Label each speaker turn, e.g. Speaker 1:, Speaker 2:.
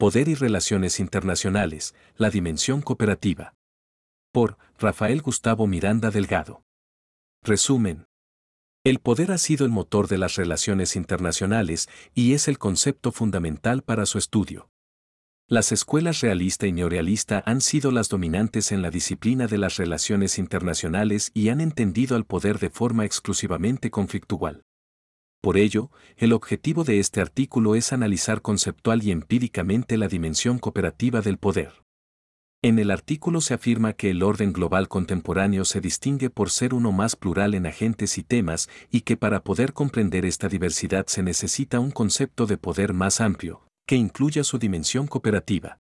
Speaker 1: Poder y Relaciones Internacionales, la dimensión cooperativa. Por Rafael Gustavo Miranda Delgado. Resumen. El poder ha sido el motor de las relaciones internacionales y es el concepto fundamental para su estudio. Las escuelas realista y neorealista han sido las dominantes en la disciplina de las relaciones internacionales y han entendido al poder de forma exclusivamente conflictual. Por ello, el objetivo de este artículo es analizar conceptual y empíricamente la dimensión cooperativa del poder. En el artículo se afirma que el orden global contemporáneo se distingue por ser uno más plural en agentes y temas y que para poder comprender esta diversidad se necesita un concepto de poder más amplio, que incluya su dimensión cooperativa.